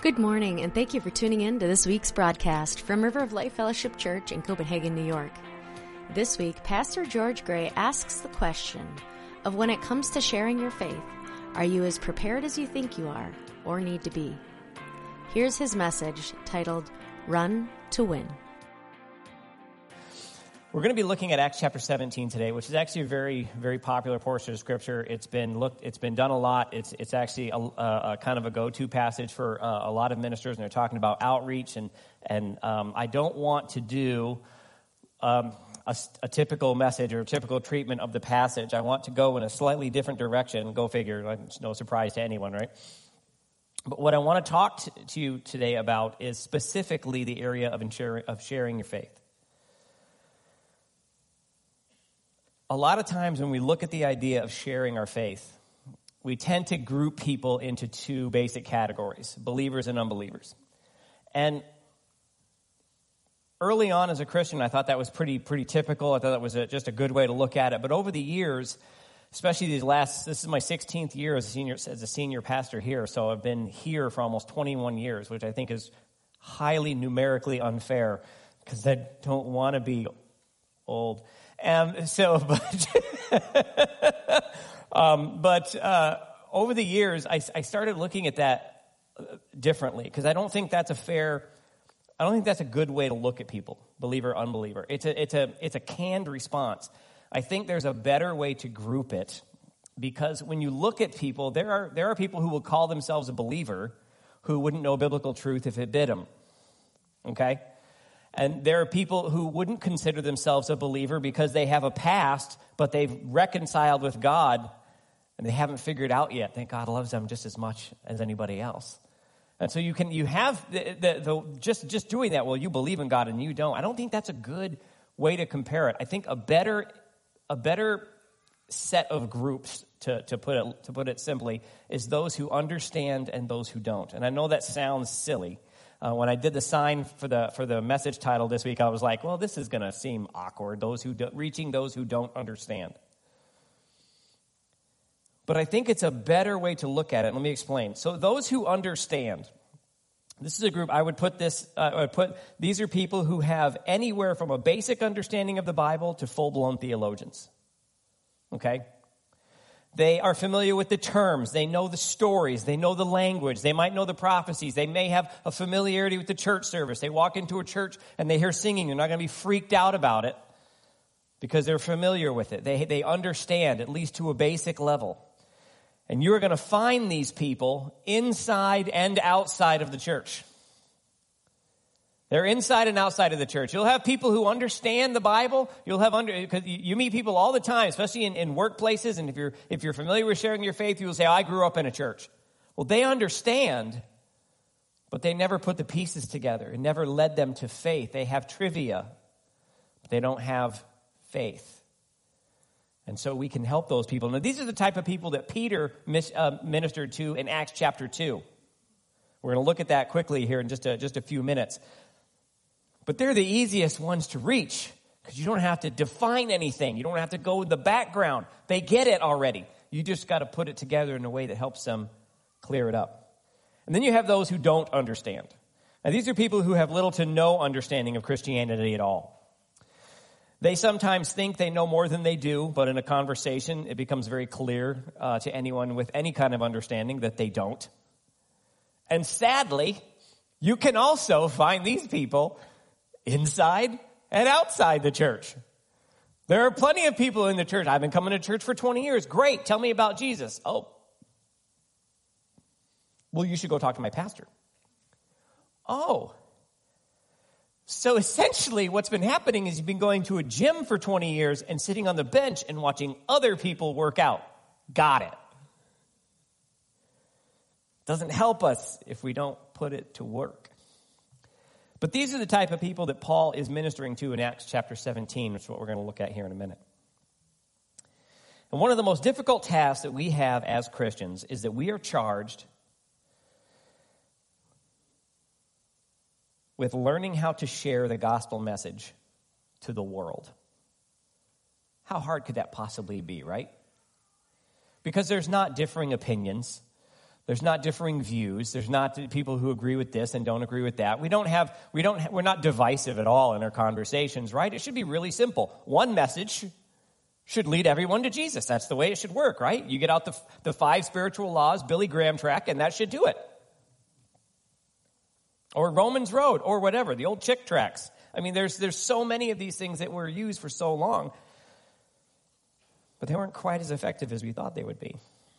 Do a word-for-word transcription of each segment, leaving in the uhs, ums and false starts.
Good morning, and thank you for tuning in to this week's broadcast from River of Life Fellowship Church in Copenhagen, New York. This week, Pastor George Gray asks the question of when it comes to sharing your faith, are you as prepared as you think you are or need to be? Here's his message titled, Run to Win. We're going to be looking at Acts chapter seventeen today, which is actually a very, very popular portion of Scripture. It's been looked, it's been done a lot. It's it's actually a, a, a kind of a go-to passage for uh, a lot of ministers, and they're talking about outreach. And and um, I don't want to do um, a, a typical message or a typical treatment of the passage. I want to go in a slightly different direction. Go figure. It's no surprise to anyone, right? But what I want to talk to, to you today about is specifically the area of sharing, of sharing your faith. A lot of times when we look at the idea of sharing our faith, we tend to group people into two basic categories, believers and unbelievers. And early on as a Christian, I thought that was pretty pretty typical. I thought that was a, just a good way to look at it. But over the years, especially these last, this is my sixteenth year as a senior as a senior pastor here, so I've been here for almost twenty-one years, which I think is highly numerically unfair because I don't want to be old. And so, but, um, but uh, over the years, I, I started looking at that differently because I don't think that's a fair, I don't think that's a good way to look at people, believer, unbeliever. It's a, it's a, it's a canned response. I think there's a better way to group it because when you look at people, there are there are people who will call themselves a believer who wouldn't know biblical truth if it bit them. Okay. And there are people who wouldn't consider themselves a believer because they have a past, but they've reconciled with God, and they haven't figured out yet that God loves them just as much as anybody else. And so you can you have the, the, the just just doing that. Well, you believe in God and you don't. I don't think that's a good way to compare it. I think a better a better set of groups to to put it to put it simply is those who understand and those who don't. And I know that sounds silly. Uh, when I did the sign for the for the message title this week, I was like, well, this is going to seem awkward, those who do, reaching those who don't understand. But I think it's a better way to look at it. Let me explain. So those who understand, this is a group, I would put this, uh, I would put, these are people who have anywhere from a basic understanding of the Bible to full-blown theologians. Okay? They are familiar with the terms. They know the stories. They know the language. They might know the prophecies. They may have a familiarity with the church service. They walk into a church and they hear singing. They're not going to be freaked out about it because they're familiar with it. They, they understand, at least to a basic level. And you're going to find these people inside and outside of the church. They're inside and outside of the church. You'll have people who understand the Bible. You'll have under because you meet people all the time, especially in, in workplaces. And if you're if you're familiar with sharing your faith, you will say, oh, "I grew up in a church." Well, they understand, but they never put the pieces together. It never led them to faith. They have trivia, but they don't have faith. And so we can help those people. Now, these are the type of people that Peter mis, uh, ministered to in Acts chapter two. We're going to look at that quickly here in just a, just a few minutes. But they're the easiest ones to reach because you don't have to define anything. You don't have to go with the background. They get it already. You just got to put it together in a way that helps them clear it up. And then you have those who don't understand. Now, these are people who have little to no understanding of Christianity at all. They sometimes think they know more than they do, but in a conversation, it becomes very clear uh, to anyone with any kind of understanding that they don't. And sadly, you can also find these people inside and outside the church. There are plenty of people in the church. I've been coming to church for twenty years. Great. Tell me about Jesus. Oh. Well, you should go talk to my pastor. Oh. So essentially what's been happening is you've been going to a gym for twenty years and sitting on the bench and watching other people work out. Got it. Doesn't help us if we don't put it to work. But these are the type of people that Paul is ministering to in Acts chapter seventeen, which is what we're going to look at here in a minute. And one of the most difficult tasks that we have as Christians is that we are charged with learning how to share the gospel message to the world. How hard could that possibly be, right? Because there's not differing opinions. There's not differing views. There's not people who agree with this and don't agree with that. We don't have, we don't, we're not divisive at all in our conversations, right? It should be really simple. One message should lead everyone to Jesus. That's the way it should work, right? You get out the, the five spiritual laws, Billy Graham track, and that should do it. Or Romans Road, or whatever, the old Chick tracks. I mean, there's there's so many of these things that were used for so long, but they weren't quite as effective as we thought they would be.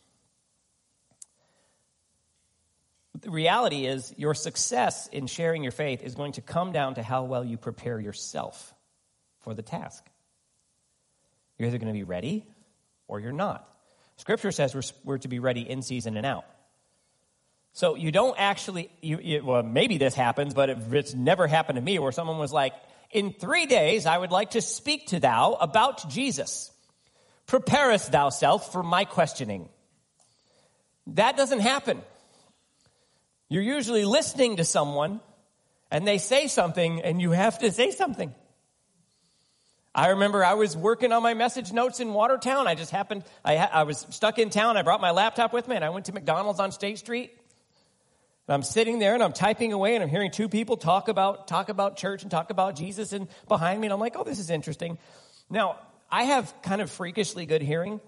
But the reality is, your success in sharing your faith is going to come down to how well you prepare yourself for the task. You're either going to be ready or you're not. Scripture says we're, we're to be ready in season and out. So you don't actually, you, you, well, maybe this happens, but it, it's never happened to me where someone was like, in three days I would like to speak to thou about Jesus. Preparest thou self for my questioning. That doesn't happen. You're usually listening to someone and they say something and you have to say something. I remember I was working on my message notes in Watertown. I just happened, I, ha- I was stuck in town. I brought my laptop with me and I went to McDonald's on State Street. And I'm sitting there and I'm typing away and I'm hearing two people talk about, talk about church and talk about Jesus and behind me. And I'm like, oh, this is interesting. Now, I have kind of freakishly good hearing.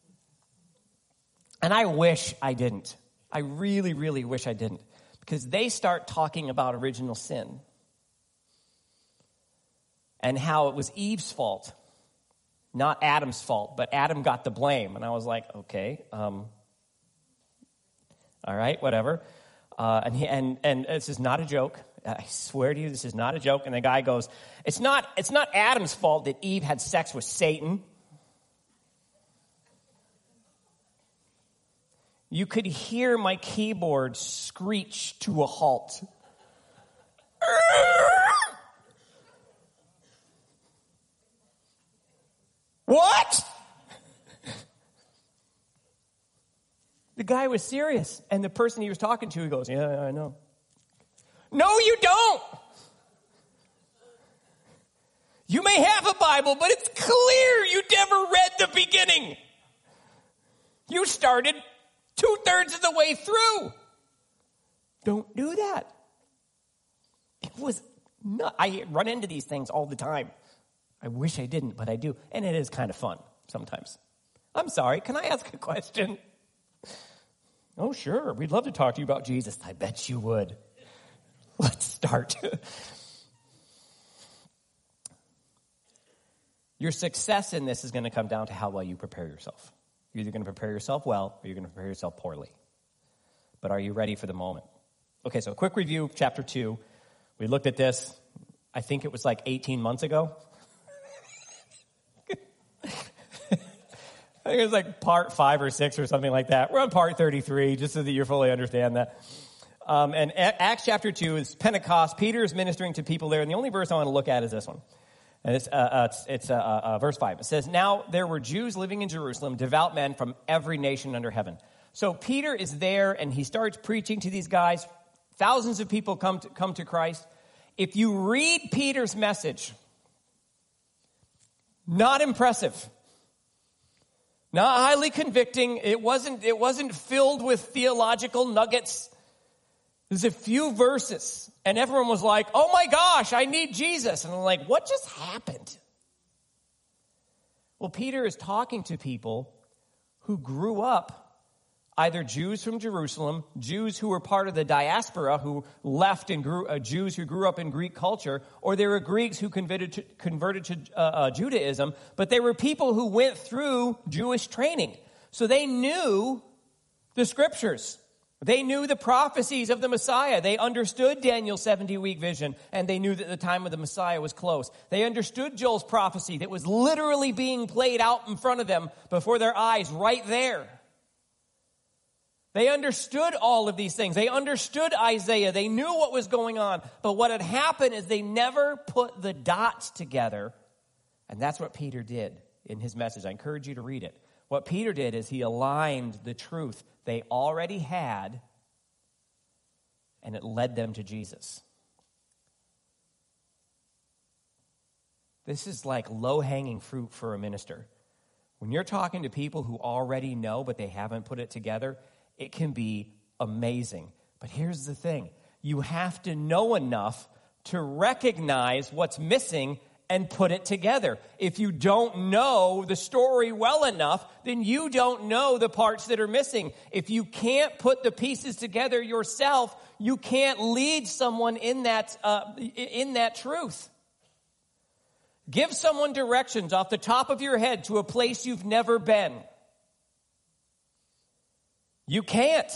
And I wish I didn't. I really, really wish I didn't. Because they start talking about original sin. And how it was Eve's fault, not Adam's fault, but Adam got the blame. And I was like, okay, um, all right, whatever. Uh, and, he, and and this is not a joke. I swear to you, this is not a joke. And the guy goes, it's not it's not Adam's fault that Eve had sex with Satan. You could hear my keyboard screech to a halt. What? The guy was serious. And the person he was talking to, he goes, yeah, I know. No, you don't. You may have a Bible, but it's clear you never read the beginning. You started two-thirds of the way through. Don't do that. It was not. I run into these things all the time. I wish I didn't, but I do. And it is kind of fun sometimes. I'm sorry, can I ask a question? Oh, sure. We'd love to talk to you about Jesus. I bet you would. Let's start. Your success in this is going to come down to how well you prepare yourself. You're either going to prepare yourself well or you're going to prepare yourself poorly. But are you ready for the moment? Okay, so a quick review of chapter two. We looked at this, I think it was like eighteen months ago. I think it was like part five or six or something like that. We're on part thirty-three, just so that you fully understand that. Um, and Acts chapter two is Pentecost. Peter is ministering to people there, and the only verse I want to look at is this one. And it's, uh, uh, it's, it's uh, uh, verse five. It says, now there were Jews living in Jerusalem, devout men from every nation under heaven. So Peter is there, and he starts preaching to these guys. Thousands of people come to, come to Christ. If you read Peter's message, not impressive. Not highly convicting. It wasn't, it wasn't filled with theological nuggets. There's a few verses. And everyone was like, oh my gosh, I need Jesus. And I'm like, what just happened? Well, Peter is talking to people who grew up either Jews from Jerusalem, Jews who were part of the diaspora who left and grew, uh, Jews who grew up in Greek culture, or they were Greeks who converted to, converted to uh, uh, Judaism, but they were people who went through Jewish training. So they knew the scriptures. They knew the prophecies of the Messiah. They understood Daniel's seventy-week vision, and they knew that the time of the Messiah was close. They understood Joel's prophecy that was literally being played out in front of them before their eyes right there. They understood all of these things. They understood Isaiah. They knew what was going on. But what had happened is they never put the dots together. And that's what Peter did in his message. I encourage you to read it. What Peter did is he aligned the truth they already had, and it led them to Jesus. This is like low-hanging fruit for a minister. When you're talking to people who already know, but they haven't put it together, it can be amazing. But here's the thing. You have to know enough to recognize what's missing and put it together. If you don't know the story well enough, then you don't know the parts that are missing. If you can't put the pieces together yourself, you can't lead someone in that uh, in that truth. Give someone directions off the top of your head to a place you've never been. You can't.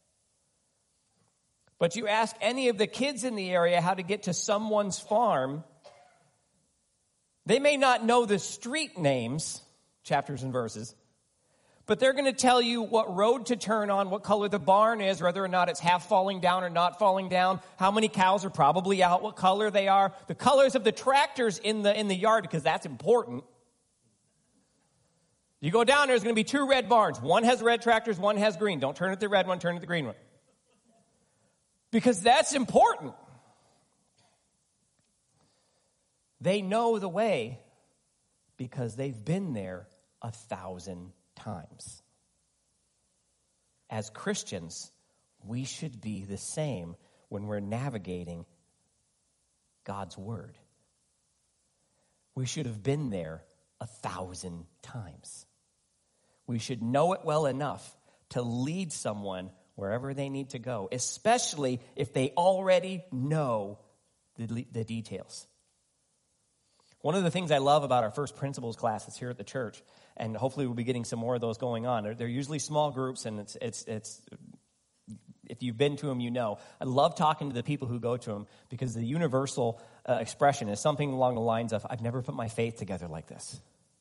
But you ask any of the kids in the area how to get to someone's farm, they may not know the street names, chapters and verses, but they're going to tell you what road to turn on, what color the barn is, whether or not it's half falling down or not falling down, how many cows are probably out, what color they are, the colors of the tractors in the in the yard, because that's important. You go down, there's going to be two red barns. One has red tractors, one has green. Don't turn at the red one, turn at the green one. Because that's important. They know the way because they've been there a thousand times. As Christians, we should be the same when we're navigating God's Word. We should have been there a thousand times. We should know it well enough to lead someone wherever they need to go, especially if they already know the, the details. One of the things I love about our first principles classes here at the church, and hopefully we'll be getting some more of those going on, they're, they're usually small groups, and it's it's it's if you've been to them, you know. I love talking to the people who go to them because the universal uh, expression is something along the lines of, I've never put my faith together like this.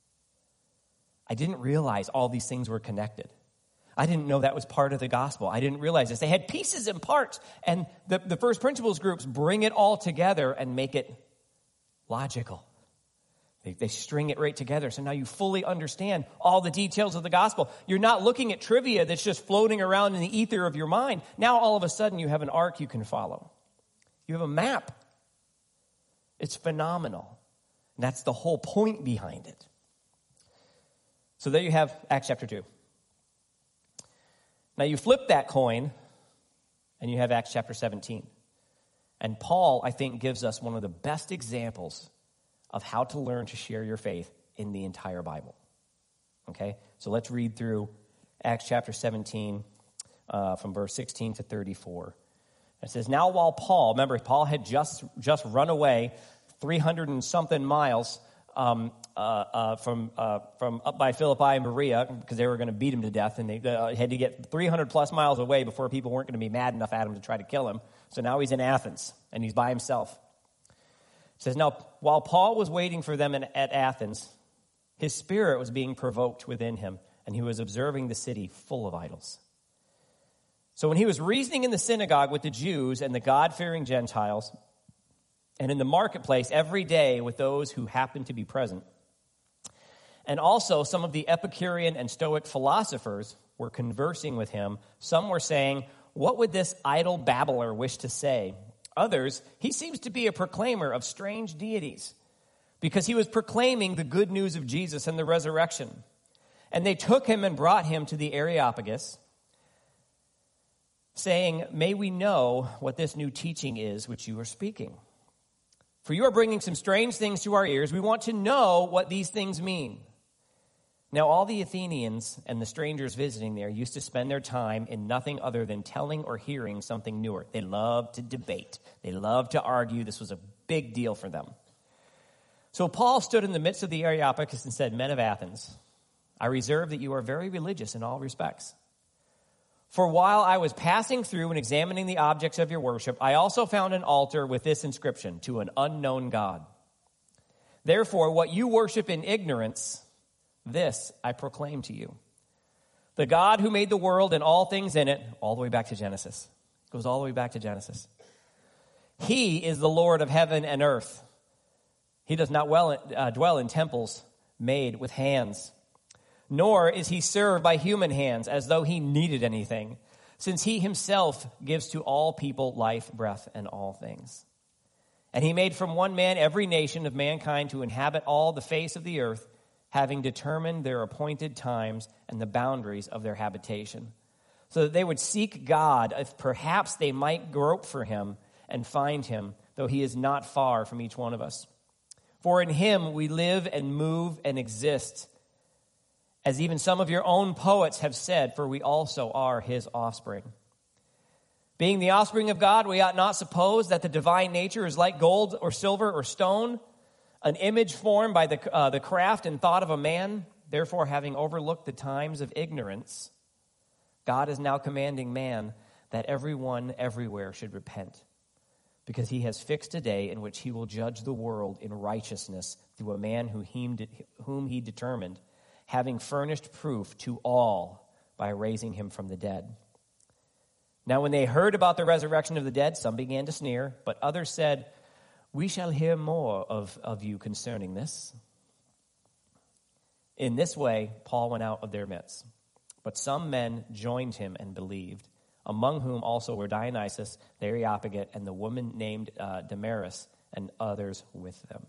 I didn't realize all these things were connected. I didn't know that was part of the gospel. I didn't realize this. They had pieces and parts, and the, the first principles groups bring it all together and make it logical. They, they string it right together, so now you fully understand all the details of the gospel. You're not looking at trivia that's just floating around in the ether of your mind. Now all of a sudden you have an arc you can follow. You have a map. It's phenomenal. And that's the whole point behind it. So there you have Acts chapter two. Now you flip that coin, and you have Acts chapter seventeen. And Paul, I think, gives us one of the best examples of how to learn to share your faith in the entire Bible. Okay? So let's read through Acts chapter seventeen uh, from verse sixteen to thirty-four. It says, now while Paul, remember, Paul had just, just run away three hundred and something miles Um, uh, uh, from uh, from up by Philippi and Berea, because they were going to beat him to death, and they uh, had to get three hundred plus miles away before people weren't going to be mad enough at him to try to kill him. So now he's in Athens, and he's by himself. It says, now while Paul was waiting for them in, at Athens, his spirit was being provoked within him, and he was observing the city full of idols. So when he was reasoning in the synagogue with the Jews and the God-fearing Gentiles, and in the marketplace every day with those who happened to be present, and also some of the Epicurean and Stoic philosophers were conversing with him. Some were saying, what would this idle babbler wish to say? Others, he seems to be a proclaimer of strange deities, because he was proclaiming the good news of Jesus and the resurrection. And they took him and brought him to the Areopagus, saying, may we know what this new teaching is which you are speaking? For you are bringing some strange things to our ears. We want to know what these things mean. Now all the Athenians and the strangers visiting there used to spend their time in nothing other than telling or hearing something newer. They loved to debate. They loved to argue. This was a big deal for them. So Paul stood in the midst of the Areopagus and said, men of Athens, I reserve that you are very religious in all respects. For while I was passing through and examining the objects of your worship, I also found an altar with this inscription, to an unknown God. Therefore, what you worship in ignorance, this I proclaim to you. The God who made the world and all things in it, all the way back to Genesis. It goes all the way back to Genesis. He is the Lord of heaven and earth. He does not well, uh, dwell in temples made with hands. Nor is he served by human hands as though he needed anything, since he himself gives to all people life, breath, and all things. And he made from one man every nation of mankind to inhabit all the face of the earth, having determined their appointed times and the boundaries of their habitation, so that they would seek God, if perhaps they might grope for him and find him, though he is not far from each one of us. For in him we live and move and exist, as even some of your own poets have said, for we also are his offspring. Being the offspring of God, we ought not suppose that the divine nature is like gold or silver or stone, an image formed by the, uh, the craft and thought of a man. Therefore, having overlooked the times of ignorance, God is now commanding man that everyone everywhere should repent, because he has fixed a day in which he will judge the world in righteousness through a man who whom he determined, having furnished proof to all by raising him from the dead. Now when they heard about the resurrection of the dead, some began to sneer, but others said, we shall hear more of, of you concerning this. In this way, Paul went out of their midst. But some men joined him and believed, among whom also were Dionysius, the Areopagite, and the woman named uh, Damaris, and others with them.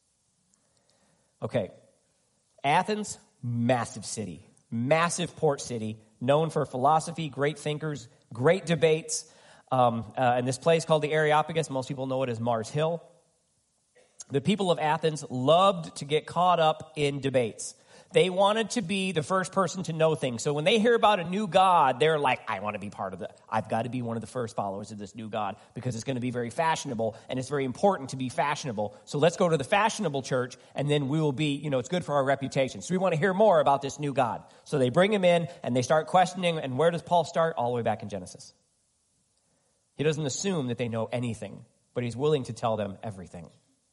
Okay, Athens, massive city, massive port city, known for philosophy, great thinkers, great debates. Um, uh, and this place called the Areopagus, most people know it as Mars Hill. The people of Athens loved to get caught up in debates. They wanted to be the first person to know things. So when they hear about a new god, they're like, I want to be part of it. I've got to be one of the first followers of this new god because it's going to be very fashionable, and it's very important to be fashionable. So let's go to the fashionable church, and then we will be, you know, it's good for our reputation. So we want to hear more about this new god. So they bring him in, and they start questioning, and where does Paul start? All the way back in Genesis. He doesn't assume that they know anything, but he's willing to tell them everything.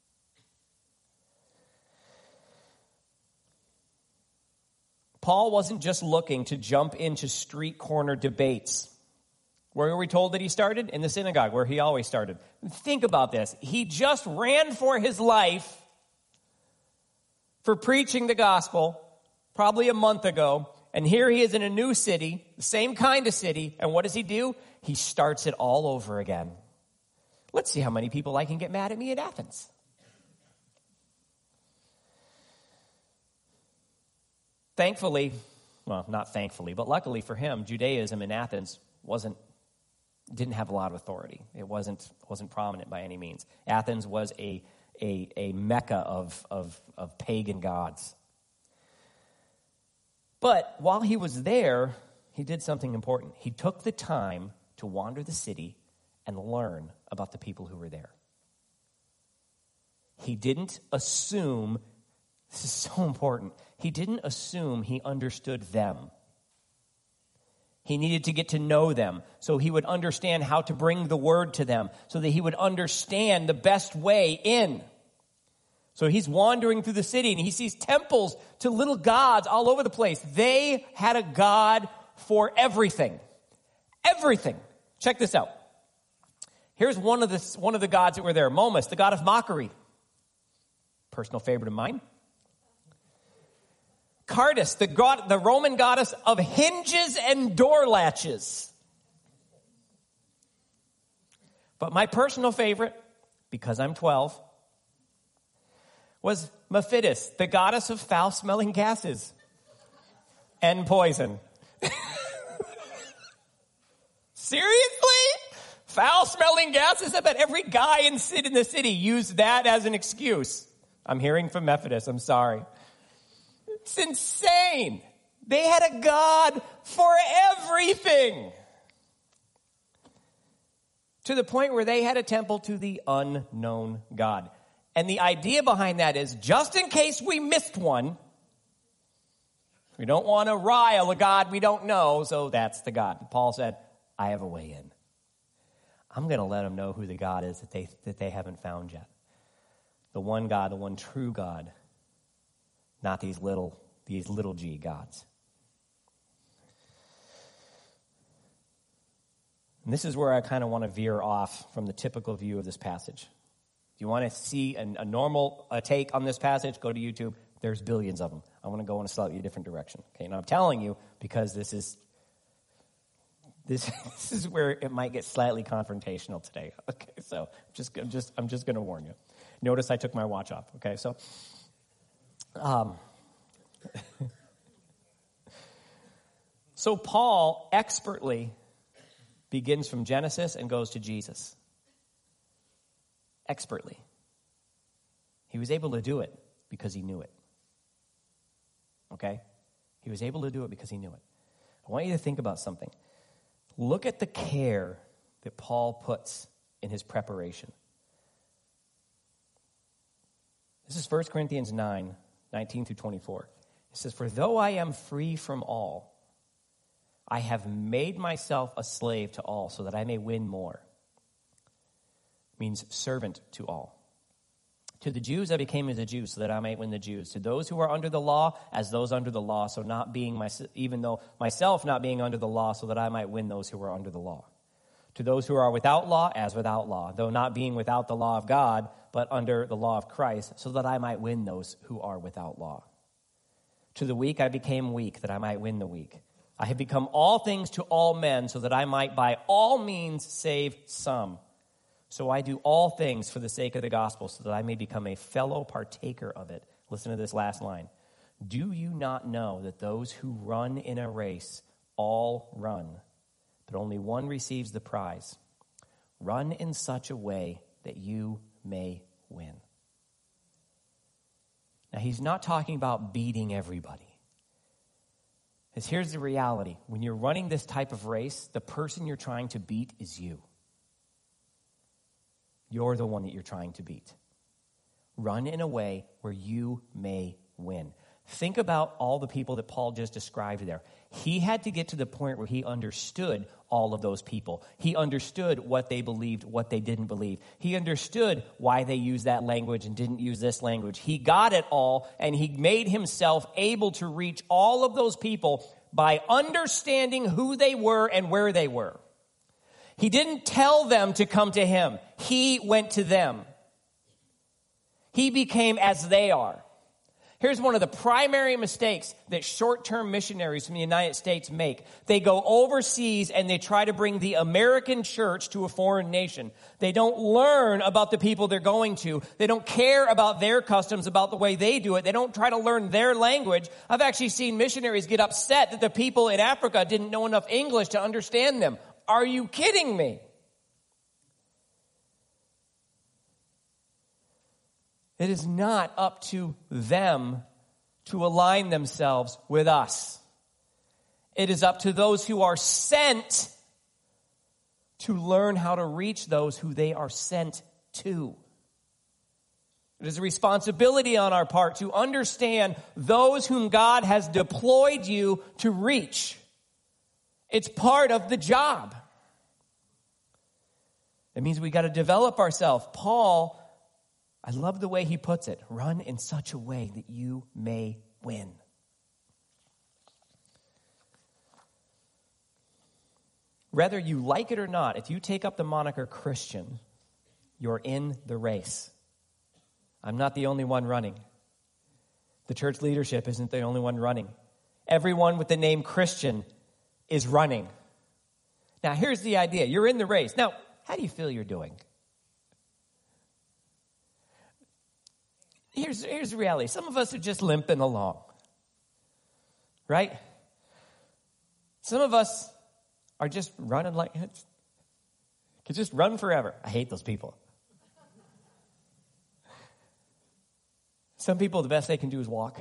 Paul wasn't just looking to jump into street corner debates. Where were we told that he started? In the synagogue, where he always started. Think about this. He just ran for his life for preaching the gospel probably a month ago, and here he is in a new city, the same kind of city, and what does he do? He starts it all over again. Let's see how many people I can get mad at me in Athens. Thankfully, well, not thankfully, but luckily for him, Judaism in Athens wasn't didn't have a lot of authority. It wasn't wasn't prominent by any means. Athens was a a, a mecca of, of, of pagan gods. But while he was there, he did something important. He took the time to wander the city and learn about the people who were there. He didn't assume, this is so important, he didn't assume he understood them. He needed to get to know them so he would understand how to bring the word to them, so that he would understand the best way in. So he's wandering through the city and he sees temples to little gods all over the place. They had a god for everything. Everything. Check this out. Here's one of the, one of the gods that were there. Momus, the god of mockery. Personal favorite of mine. Cardis, the god, the Roman goddess of hinges and door latches. But my personal favorite, because I'm twelve, was Mephitis, the goddess of foul-smelling gases and poison. Seriously? Foul-smelling gases? I bet every guy in the city used that as an excuse. I'm hearing from Mephitis, I'm sorry. It's insane. They had a god for everything. To the point where they had a temple to the unknown God. And the idea behind that is, just in case we missed one, we don't want to rile a God we don't know, so that's the God. Paul said, I have a way in. I'm going to let them know who the God is that they, that they haven't found yet. The one God, the one true God. Not these little, these little g gods. And this is where I kind of want to veer off from the typical view of this passage. If you want to see a, a normal a take on this passage, go to YouTube. There's billions of them. I want to go in a slightly different direction. Okay, and I'm telling you because this is this, this is where it might get slightly confrontational today. Okay, so just I'm just I'm just going to warn you. Notice I took my watch off. Okay, so. Um, So Paul expertly begins from Genesis and goes to Jesus. Expertly. He was able to do it because he knew it. Okay? He was able to do it because he knew it. I want you to think about something. Look at the care that Paul puts in his preparation. This is First Corinthians nine, nineteen through twenty-four. It says, "For though I am free from all, I have made myself a slave to all so that I may win more." It means servant to all. "To the Jews I became as a Jew so that I might win the Jews. To those who are under the law, as those under the law, so not being my, even though myself not being under the law, so that I might win those who are under the law. To those who are without law, as without law, though not being without the law of God, but under the law of Christ, so that I might win those who are without law. To the weak I became weak, that I might win the weak. I have become all things to all men, so that I might by all means save some. So I do all things for the sake of the gospel, so that I may become a fellow partaker of it." Listen to this last line. "Do you not know that those who run in a race all run, but only one receives the prize? Run in such a way that you may win." Now, he's not talking about beating everybody. Because here's the reality. When you're running this type of race, the person you're trying to beat is you. You're the one that you're trying to beat. Run in a way where you may win. Think about all the people that Paul just described there. He had to get to the point where he understood all of those people. He understood what they believed, what they didn't believe. He understood why they used that language and didn't use this language. He got it all, and he made himself able to reach all of those people by understanding who they were and where they were. He didn't tell them to come to him. He went to them. He became as they are. Here's one of the primary mistakes that short-term missionaries from the United States make. They go overseas and they try to bring the American church to a foreign nation. They don't learn about the people they're going to. They don't care about their customs, about the way they do it. They don't try to learn their language. I've actually seen missionaries get upset that the people in Africa didn't know enough English to understand them. Are you kidding me? It is not up to them to align themselves with us. It is up to those who are sent to learn how to reach those who they are sent to. It is a responsibility on our part to understand those whom God has deployed you to reach. It's part of the job. It means we got to develop ourselves. Paul, I love the way he puts it. Run in such a way that you may win. Whether you like it or not, if you take up the moniker Christian, you're in the race. I'm not the only one running. The church leadership isn't the only one running. Everyone with the name Christian is running. Now, here's the idea. You're in the race. Now, how do you feel you're doing? Here's, here's the reality. Some of us are just limping along. Right? Some of us are just running like, could just run forever. I hate those people. Some people, the best they can do is walk.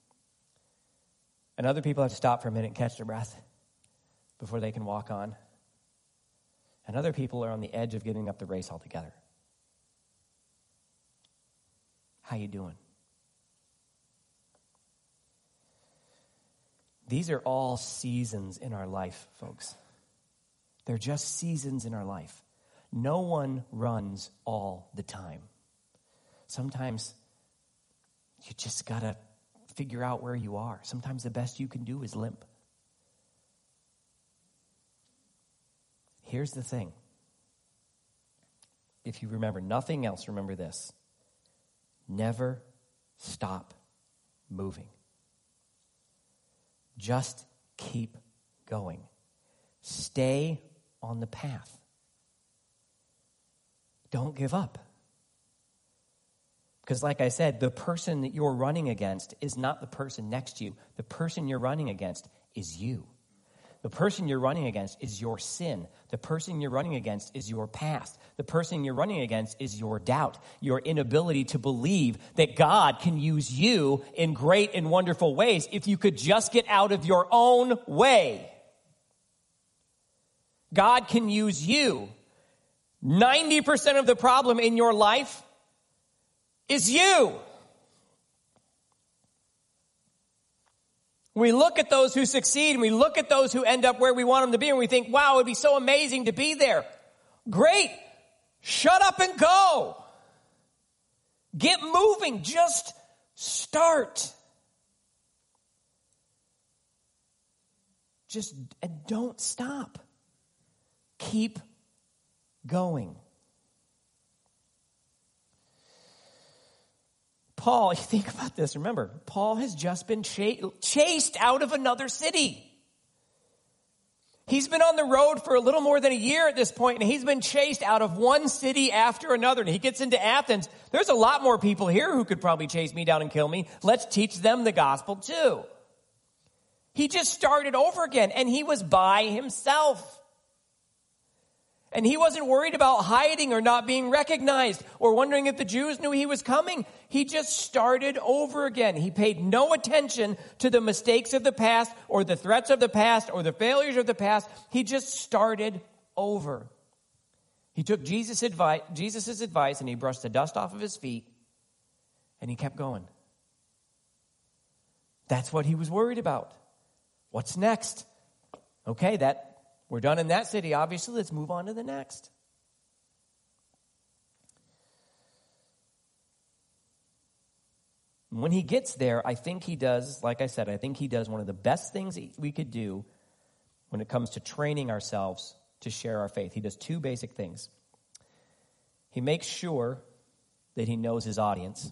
And other people have to stop for a minute and catch their breath before they can walk on. And other people are on the edge of giving up the race altogether. How you doing? These are all seasons in our life, folks. They're just seasons in our life. No one runs all the time. Sometimes you just got to figure out where you are. Sometimes the best you can do is limp. Here's the thing. If you remember nothing else, remember this. Never stop moving. Just keep going. Stay on the path. Don't give up. Because like I said, the person that you're running against is not the person next to you. The person you're running against is you. The person you're running against is your sin. The person you're running against is your past. The person you're running against is your doubt, your inability to believe that God can use you in great and wonderful ways if you could just get out of your own way. God can use you. ninety percent of the problem in your life is you. We look at those who succeed, and we look at those who end up where we want them to be, and we think, wow, it would be so amazing to be there. Great. Shut up and go. Get moving. Just start. Just and don't stop. Keep going. Paul, you think about this, remember, Paul has just been ch- chased out of another city. He's been on the road for a little more than a year at this point, and he's been chased out of one city after another. And he gets into Athens. There's a lot more people here who could probably chase me down and kill me. Let's teach them the gospel too. He just started over again, and he was by himself. And he wasn't worried about hiding or not being recognized or wondering if the Jews knew he was coming. He just started over again. He paid no attention to the mistakes of the past or the threats of the past or the failures of the past. He just started over. He took Jesus' advice, Jesus's advice and he brushed the dust off of his feet and he kept going. That's what he was worried about. What's next? Okay, that we're done in that city, obviously. Let's move on to the next. When he gets there, I think he does, like I said, I think he does one of the best things we could do when it comes to training ourselves to share our faith. He does two basic things. He makes sure that he knows his audience.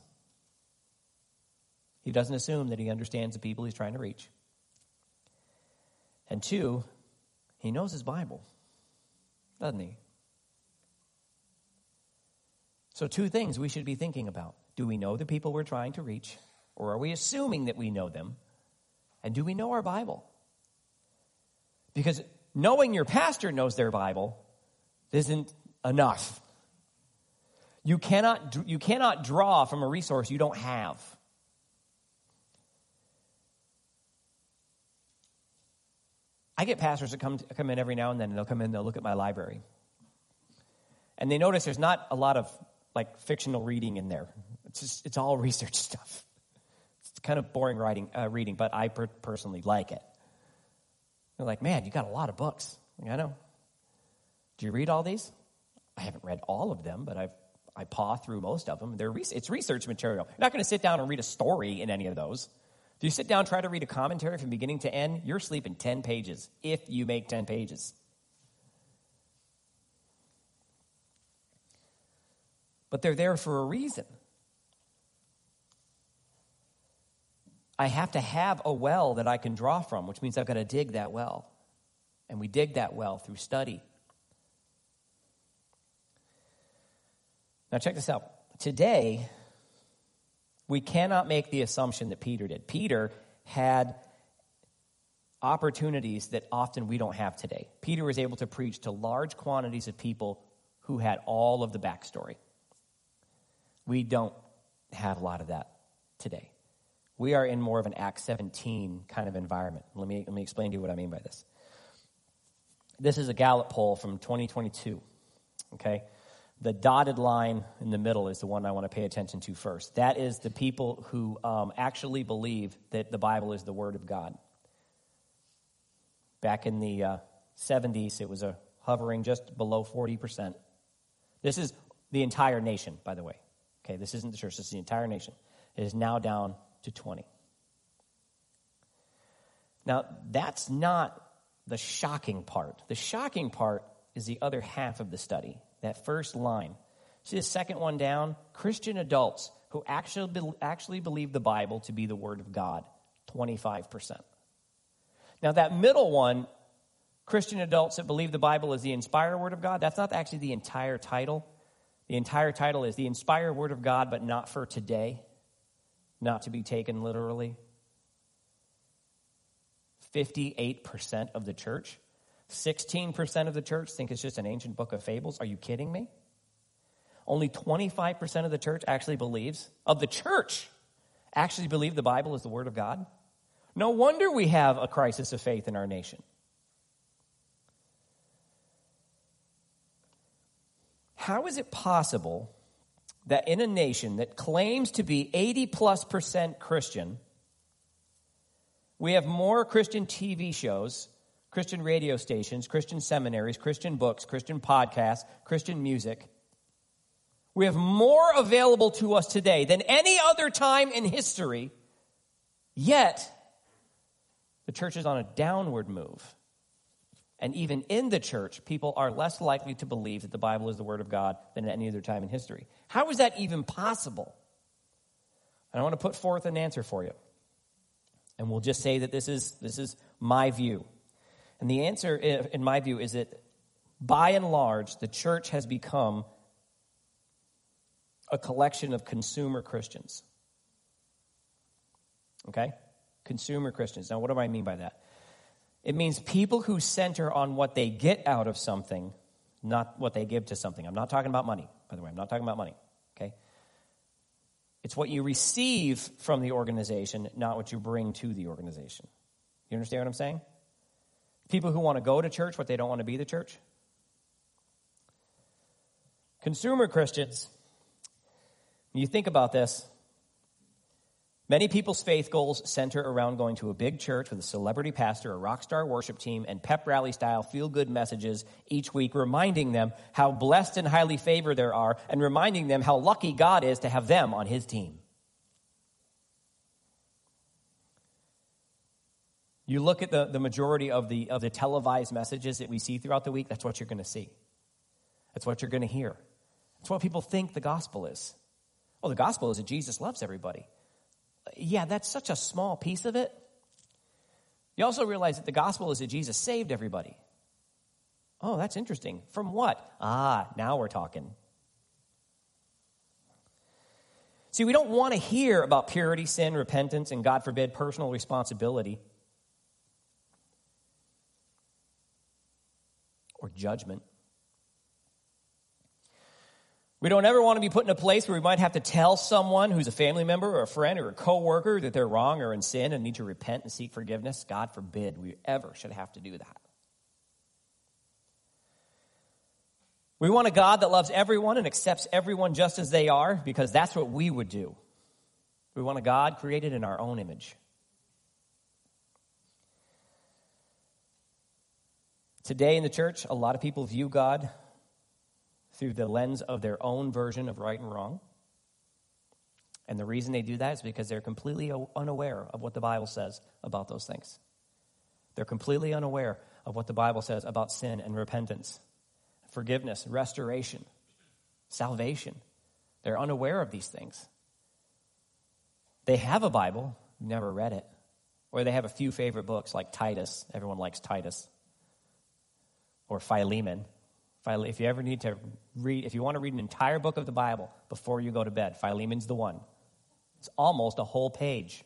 He doesn't assume that he understands the people he's trying to reach. And two, he knows his Bible, doesn't he? So two things we should be thinking about. Do we know the people we're trying to reach? Or are we assuming that we know them? And do we know our Bible? Because knowing your pastor knows their Bible isn't enough. You cannot, you cannot draw from a resource you don't have. I get pastors that come come in every now and then, and they'll come in and they'll look at my library. And they notice there's not a lot of, like, fictional reading in there. It's just, it's all research stuff. It's kind of boring writing, uh, reading, but I per- personally like it. They're like, man, you got a lot of books. Like, I know. Do you read all these? I haven't read all of them, but I've, I paw through most of them. They're re- it's research material. You're not going to sit down and read a story in any of those. If you sit down and try to read a commentary from beginning to end, you're sleeping ten pages, if you make ten pages. But they're there for a reason. I have to have a well that I can draw from, which means I've got to dig that well. And we dig that well through study. Now check this out. Today, we cannot make the assumption that Peter did. Peter had opportunities that often we don't have today. Peter was able to preach to large quantities of people who had all of the backstory. We don't have a lot of that today. We are in more of an Acts seventeen kind of environment. Let me, let me explain to you what I mean by this. This is a Gallup poll from twenty twenty-two, okay? The dotted line in the middle is the one I want to pay attention to first. That is the people who um, actually believe that the Bible is the Word of God. Back in the uh, seventies, it was a hovering just below forty percent. This is the entire nation, by the way. Okay, this isn't the church, this is the entire nation. It is now down to twenty. Now, that's not the shocking part. The shocking part is the other half of the study. That first line. See the second one down? Christian adults who actually be, actually believe the Bible to be the Word of God, twenty-five percent. Now that middle one, Christian adults that believe the Bible is the inspired Word of God, that's not actually the entire title. The entire title is the inspired Word of God, but not for today, not to be taken literally. fifty-eight percent of the church. sixteen percent of the church think it's just an ancient book of fables. Are you kidding me? Only twenty-five percent of the church actually believes, of the church, actually believe the Bible is the Word of God. No wonder we have a crisis of faith in our nation. How is it possible that in a nation that claims to be eighty plus percent Christian, we have more Christian T V shows, Christian radio stations, Christian seminaries, Christian books, Christian podcasts, Christian music? We have more available to us today than any other time in history, yet the church is on a downward move. And even in the church, people are less likely to believe that the Bible is the Word of God than at any other time in history. How is that even possible? And I want to put forth an answer for you. And we'll just say that this is, this is my view. And the answer, in my view, is that by and large, the church has become a collection of consumer Christians. Okay? Consumer Christians. Now, what do I mean by that? It means people who center on what they get out of something, not what they give to something. I'm not talking about money, by the way. I'm not talking about money, okay? It's what you receive from the organization, not what you bring to the organization. You understand what I'm saying? People who want to go to church, but they don't want to be the church. Consumer Christians, when you think about this, many people's faith goals center around going to a big church with a celebrity pastor, a rock star worship team, and pep rally style feel-good messages each week, reminding them how blessed and highly favored they are, and reminding them how lucky God is to have them on his team. You look at the, the majority of the, of the televised messages that we see throughout the week, that's what you're going to see. That's what you're going to hear. That's what people think the gospel is. Oh, the gospel is that Jesus loves everybody. Yeah, that's such a small piece of it. You also realize that the gospel is that Jesus saved everybody. Oh, that's interesting. From what? Ah, now we're talking. See, we don't want to hear about purity, sin, repentance, and God forbid, personal responsibility or judgment. We don't ever want to be put in a place where we might have to tell someone who's a family member or a friend or a coworker that they're wrong or in sin and need to repent and seek forgiveness. God forbid we ever should have to do that. We want a God that loves everyone and accepts everyone just as they are, because that's what we would do. We want a God created in our own image. Today in the church, a lot of people view God through the lens of their own version of right and wrong. And the reason they do that is because they're completely unaware of what the Bible says about those things. They're completely unaware of what the Bible says about sin and repentance, forgiveness, restoration, salvation. They're unaware of these things. They have a Bible, never read it. Or they have a few favorite books like Titus. Everyone likes Titus. Or Philemon. If you ever need to read, if you want to read an entire book of the Bible before you go to bed, Philemon's the one. It's almost a whole page.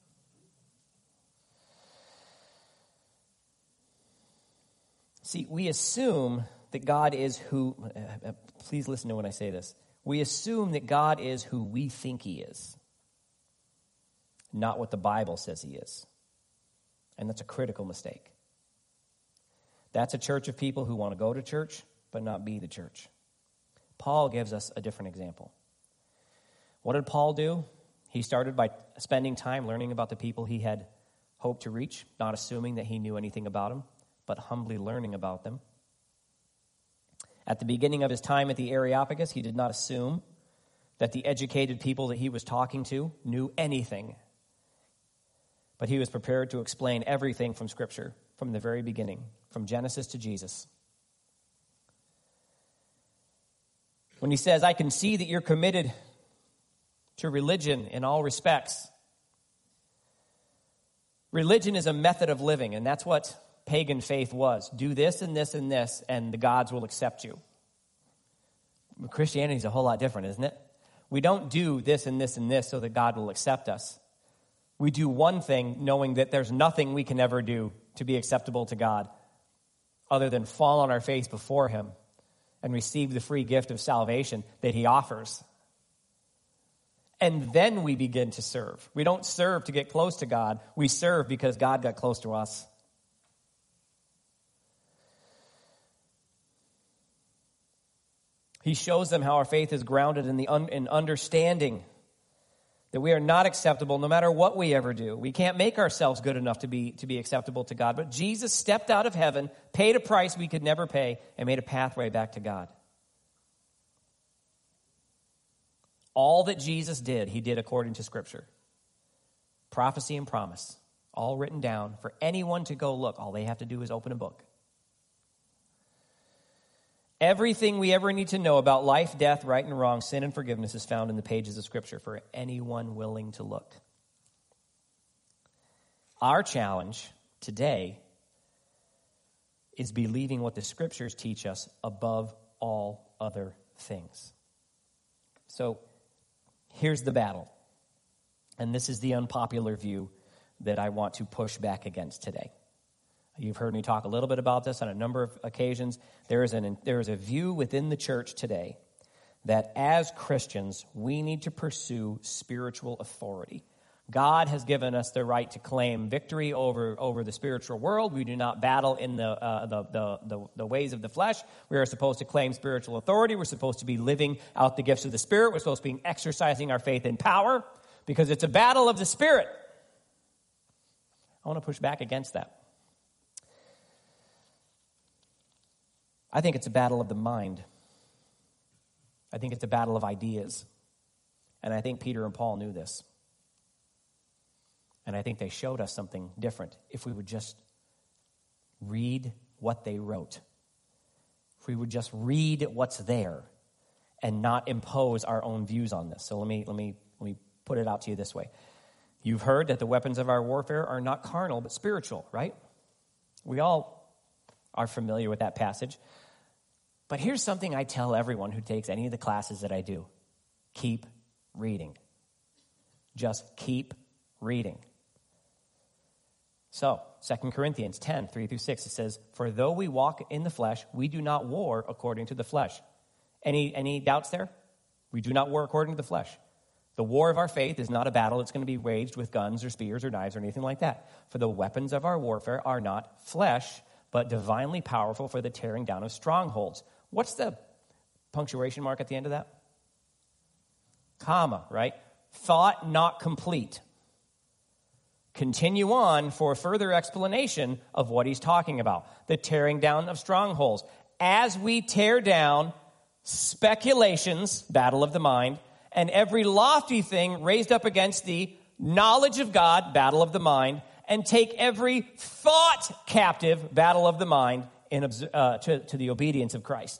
See, we assume that God is who, uh, please listen to when I say this. We assume that God is who we think he is, not what the Bible says he is. And that's a critical mistake. That's a church of people who want to go to church, but not be the church. Paul gives us a different example. What did Paul do? He started by spending time learning about the people he had hoped to reach, not assuming that he knew anything about them, but humbly learning about them. At the beginning of his time at the Areopagus, he did not assume that the educated people that he was talking to knew anything, but he was prepared to explain everything from Scripture from the very beginning, from Genesis to Jesus. When he says, I can see that you're committed to religion in all respects. Religion is a method of living, and that's what pagan faith was. Do this and this and this, and the gods will accept you. Christianity is a whole lot different, isn't it? We don't do this and this and this so that God will accept us. We do one thing knowing that there's nothing we can ever do to be acceptable to God other than fall on our face before him and receive the free gift of salvation that he offers. And then we begin to serve. We don't serve to get close to God. We serve because God got close to us. He shows them how our faith is grounded in the un- in understanding that we are not acceptable no matter what we ever do. We can't make ourselves good enough to be, to be acceptable to God. But Jesus stepped out of heaven, paid a price we could never pay, and made a pathway back to God. All that Jesus did, he did according to Scripture. Prophecy and promise, all written down for anyone to go look. All they have to do is open a book. Everything we ever need to know about life, death, right and wrong, sin and forgiveness is found in the pages of Scripture for anyone willing to look. Our challenge today is believing what the Scriptures teach us above all other things. So here's the battle. And this is the unpopular view that I want to push back against today. You've heard me talk a little bit about this on a number of occasions. There is, an, there is a view within the church today that as Christians, we need to pursue spiritual authority. God has given us the right to claim victory over, over the spiritual world. We do not battle in the, uh, the, the, the, the ways of the flesh. We are supposed to claim spiritual authority. We're supposed to be living out the gifts of the Spirit. We're supposed to be exercising our faith in power because it's a battle of the Spirit. I want to push back against that. I think it's a battle of the mind. I think it's a battle of ideas. And I think Peter and Paul knew this. And I think they showed us something different if we would just read what they wrote. If we would just read what's there and not impose our own views on this. So let me let me let me put it out to you this way. You've heard that the weapons of our warfare are not carnal but spiritual, right? We all are familiar with that passage. But here's something I tell everyone who takes any of the classes that I do. Keep reading. Just keep reading. So, Second Corinthians ten, three through six, it says, "For though we walk in the flesh, we do not war according to the flesh." Any, any doubts there? We do not war according to the flesh. The war of our faith is not a battle that's going to be waged with guns or spears or knives or anything like that. For the weapons of our warfare are not flesh, but divinely powerful for the tearing down of strongholds. What's the punctuation mark at the end of that? Comma, right? Thought not complete. Continue on for further explanation of what he's talking about. The tearing down of strongholds. As we tear down speculations, battle of the mind, and every lofty thing raised up against the knowledge of God, battle of the mind, and take every thought captive, battle of the mind, in, uh, to, to the obedience of Christ.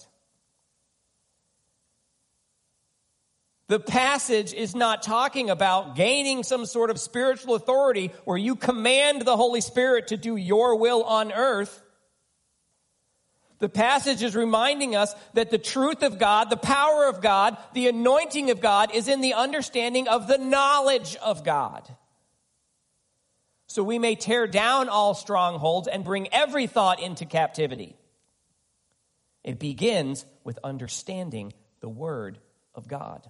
The passage is not talking about gaining some sort of spiritual authority where you command the Holy Spirit to do your will on earth. The passage is reminding us that the truth of God, the power of God, the anointing of God is in the understanding of the knowledge of God. So we may tear down all strongholds and bring every thought into captivity. It begins with understanding the Word of God.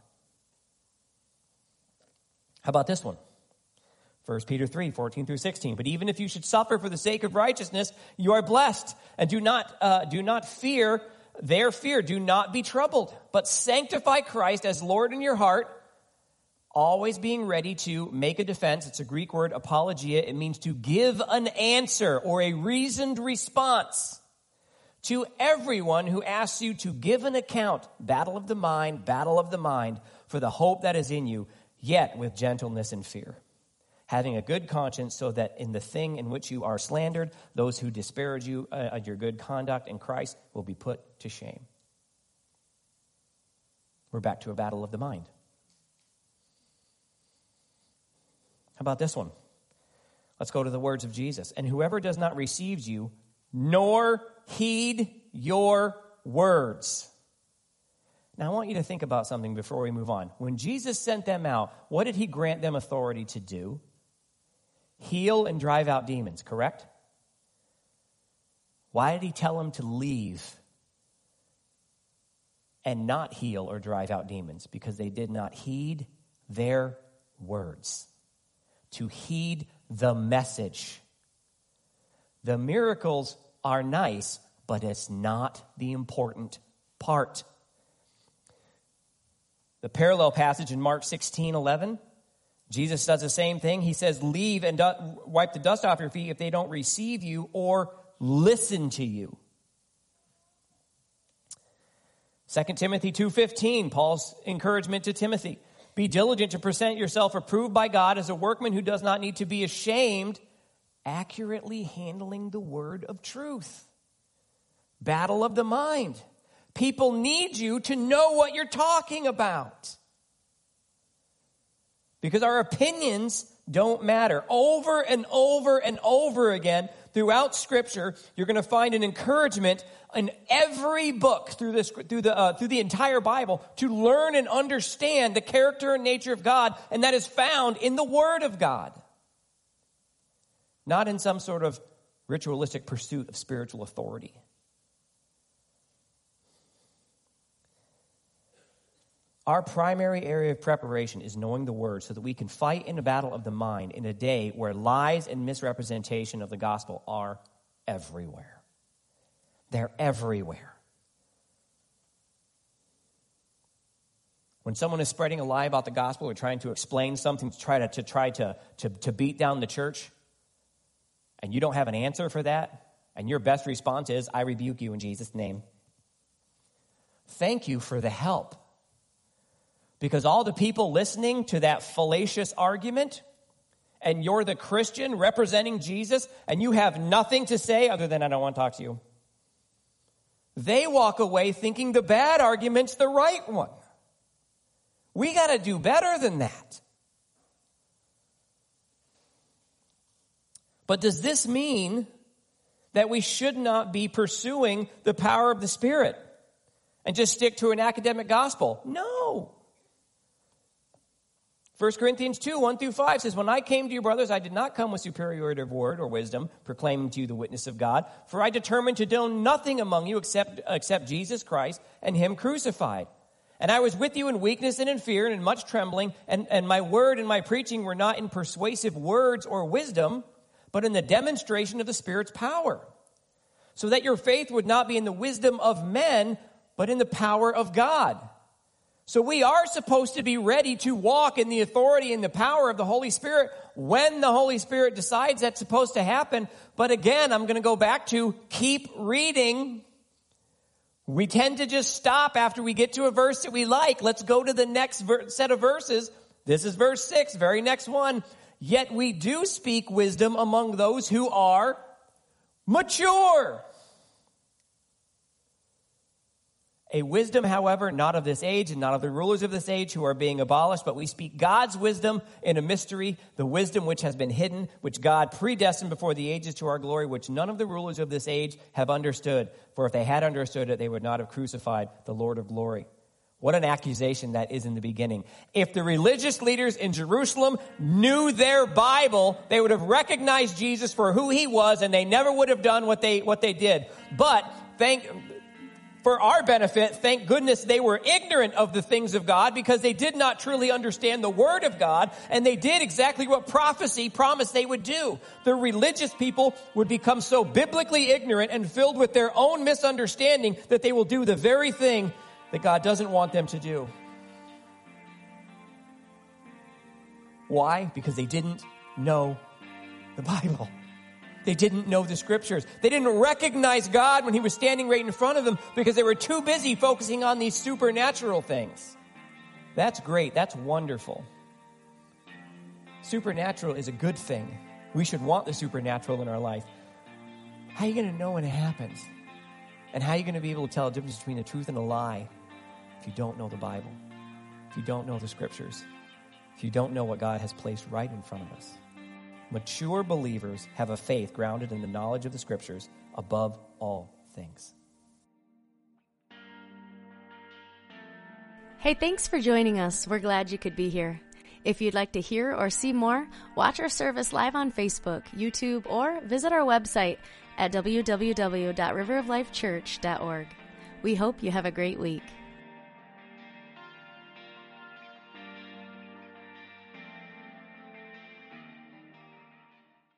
How about this one? First Peter three, fourteen through sixteen. "But even if you should suffer for the sake of righteousness, you are blessed. And do not, uh, do not fear their fear. Do not be troubled, but sanctify Christ as Lord in your heart, always being ready to make a defense." It's a Greek word, apologia. It means to give an answer or a reasoned response to everyone who asks you to give an account, battle of the mind, battle of the mind, for the hope that is in you, yet with gentleness and fear, having a good conscience, so that in the thing in which you are slandered, those who disparage you uh, of your good conduct in Christ will be put to shame. We're back to a battle of the mind. How about this one? Let's go to the words of Jesus. "And whoever does not receive you, nor heed your words." Now, I want you to think about something before we move on. When Jesus sent them out, what did he grant them authority to do? heal and drive out demons, correct? Why did he tell them to leave and not heal or drive out demons? Because they did not heed their words. To heed the message. The miracles are nice, but it's not the important part. The parallel passage in Mark sixteen eleven, Jesus does the same thing. He says, leave and du- wipe the dust off your feet if they don't receive you or listen to you. Second Timothy two fifteen, Paul's encouragement to Timothy. Be diligent to present yourself approved by God as a workman who does not need to be ashamed, accurately handling the word of truth. Battle of the mind. People need you to know what you're talking about. Because our opinions don't matter. Over and over and over again, throughout Scripture, you're going to find an encouragement in every book through this, through the uh, through the entire Bible to learn and understand the character and nature of God, and that is found in the Word of God, not in some sort of ritualistic pursuit of spiritual authority. Our primary area of preparation is knowing the Word so that we can fight in a battle of the mind in a day where lies and misrepresentation of the gospel are everywhere. They're everywhere. When someone is spreading a lie about the gospel or trying to explain something to try to, to try to, to, to beat down the church, and you don't have an answer for that, and your best response is, I rebuke you in Jesus' name. Thank you for the help. Because all the people listening to that fallacious argument, and you're the Christian representing Jesus, and you have nothing to say other than, I don't want to talk to you. They walk away thinking the bad argument's the right one. We got to do better than that. But does this mean that we should not be pursuing the power of the Spirit and just stick to an academic gospel? No. First Corinthians two, one through five says, when I came to you, brothers, I did not come with superiority of word or wisdom, proclaiming to you the witness of God. For I determined to know nothing among you except, except Jesus Christ and him crucified. And I was with you in weakness and in fear and in much trembling. And, and my word and my preaching were not in persuasive words or wisdom, but in the demonstration of the Spirit's power. So that your faith would not be in the wisdom of men, but in the power of God. So we are supposed to be ready to walk in the authority and the power of the Holy Spirit when the Holy Spirit decides that's supposed to happen. But again, I'm going to go back to keep reading. We tend to just stop after we get to a verse that we like. Let's go to the next ver- set of verses. This is verse six, very next one. Yet we do speak wisdom among those who are mature. A wisdom, however, not of this age and not of the rulers of this age who are being abolished, but we speak God's wisdom in a mystery, the wisdom which has been hidden, which God predestined before the ages to our glory, which none of the rulers of this age have understood. For if they had understood it, they would not have crucified the Lord of glory. What an accusation that is in the beginning. If the religious leaders in Jerusalem knew their Bible, they would have recognized Jesus for who he was, and they never would have done what they, what they did. But thank... For our benefit, thank goodness they were ignorant of the things of God because they did not truly understand the Word of God, and they did exactly what prophecy promised they would do. The religious people would become so biblically ignorant and filled with their own misunderstanding that they will do the very thing that God doesn't want them to do. Why? Because they didn't know the Bible. They didn't know the Scriptures. They didn't recognize God when he was standing right in front of them because they were too busy focusing on these supernatural things. That's great. That's wonderful. Supernatural is a good thing. We should want the supernatural in our life. How are you going to know when it happens? And how are you going to be able to tell the difference between the truth and a lie if you don't know the Bible? If you don't know the Scriptures? If you don't know what God has placed right in front of us? Mature believers have a faith grounded in the knowledge of the Scriptures above all things. Hey, thanks for joining us. We're glad you could be here. If you'd like to hear or see more, watch our service live on Facebook, YouTube, or visit our website at w w w dot river of life church dot org. We hope you have a great week.